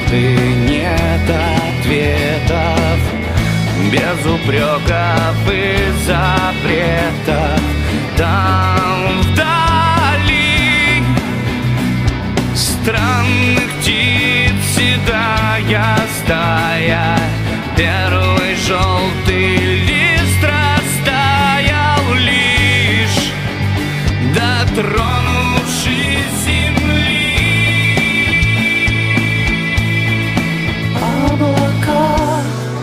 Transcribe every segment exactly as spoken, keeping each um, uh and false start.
карты нет ответов, без упреков и запретов. Там вдали странных птиц седая стая, первый желтый лист растаял лишь, дотронувшись земли. Облака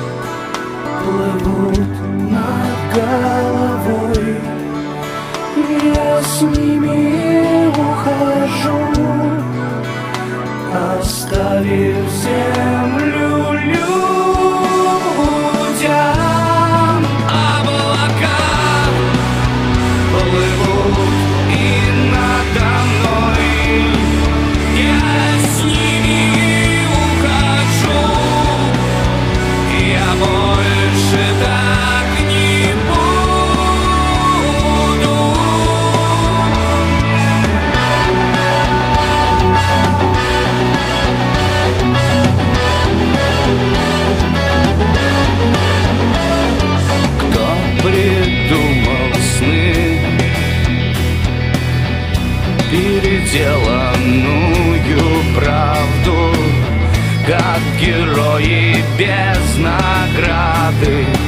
плывут над головой, я с ними ухожу, оставив землю людям. Облака плывут и надо мной, я с ними ухожу, я больше так не буду. Кто придумал сны, переделанную правду, как герои без награды?